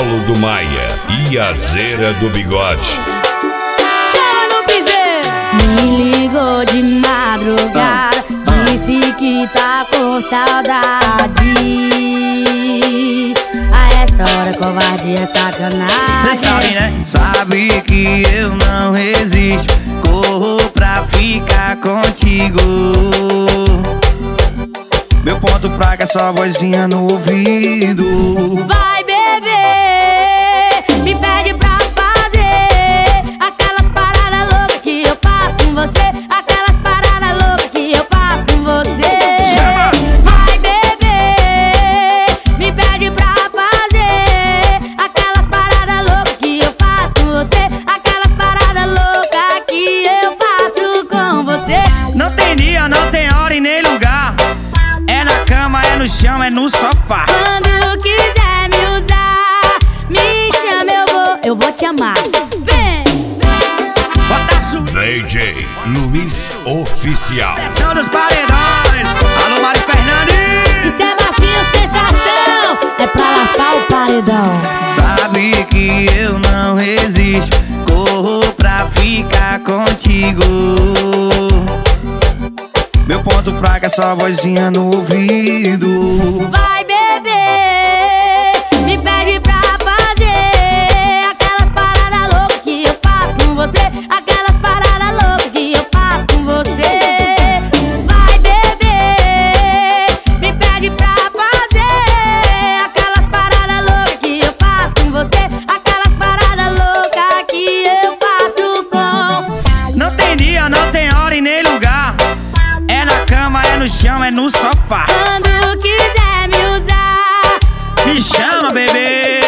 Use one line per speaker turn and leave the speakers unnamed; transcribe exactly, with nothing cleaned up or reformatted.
Paulo do Maia e a Zera do Bigode.
Mano Piseiro me ligou de madrugada, disse que tá com saudade. A essa hora covardia é sacanagem.
Cê sabe, né? Sabe que eu não resisto, corro pra ficar contigo. Meu ponto fraco é só vozinha no ouvido.
Vai beber, me pede pra fazer aquelas paradas loucas que eu faço com você, aquelas paradas loucas que eu faço com você.
Chama!
Vai beber, me pede pra fazer aquelas paradas loucas que eu faço com você, aquelas paradas loucas que eu faço com você.
Não tem dia, não tem hora e nem lugar. É na cama, é no chão, é no sofá.
Quando quiser me usar, me chama, eu vou, eu vou te amar. Vem!
Bota a sua
D J Luiz Oficial.
pressão dos paredões. Alô, Mari Fernandes.
Isso é massinho, sensação, é pra lascar o paredão.
Sabe que eu não resisto, corro pra ficar contigo. Meu ponto fraco é só vozinha no ouvido.
Vai beber, me pede pra fazer aquelas paradas loucas que eu faço com você, aquelas paradas loucas que eu faço com você. Vai beber, me pede pra fazer aquelas paradas loucas que eu faço com você, aquelas paradas loucas que eu faço com.
Não tem dia, não tem hora e nem lugar. É na cama, é no chão, é no sofá.
Quando quiser me usar,
Me chama, bebê.